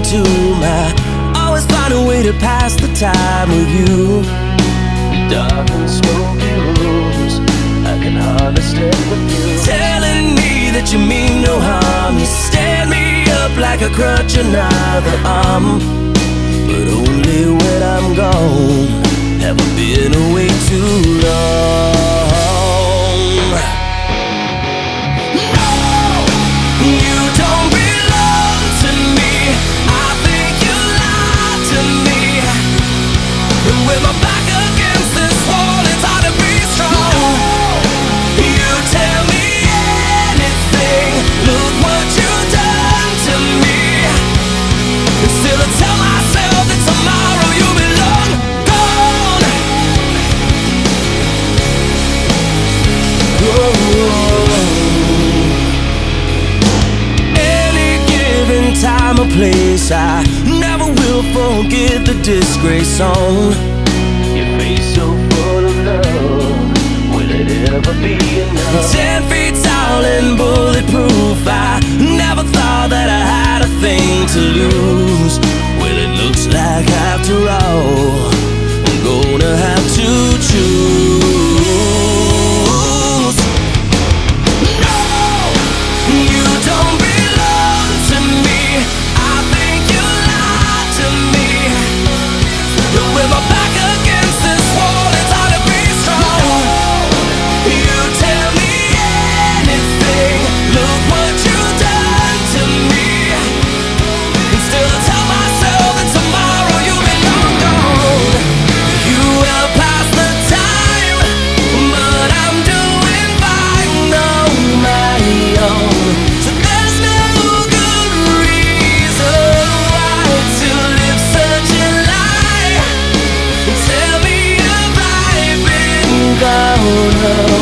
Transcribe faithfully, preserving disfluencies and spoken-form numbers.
to my. Always find a way to pass the time with you. Dark and smoky rooms, I can hardly stay with you. Telling me that you mean no harm. You stand me up like a crutch, another arm. But only when I'm gone. Have I been away too long? No, you don't belong to me. I think you lied to me. And with my back against this wall, it's hard to be strong. You tell me anything. Look what you've done to me. And still I tell myself that tomorrow you'll be long gone. Oh. Any given time or place, I never will forget the disgrace on your face, so full of love. Will it ever be enough? Ten feet tall and bulletproof, I never thought that I had a thing to lose. Well, it looks like after all, I'm gonna have to choose. No, you don't belong to me. I think you lied to me. But with my back against this wall, it's hard to be strong. You tell me anything. Look what you've done to me. And still I tell myself that tomorrow you'll be long gone. You will pass the time, but I'm doing fine on my own. So there's no good reason why to live such a lie. Tell me if I've been gone.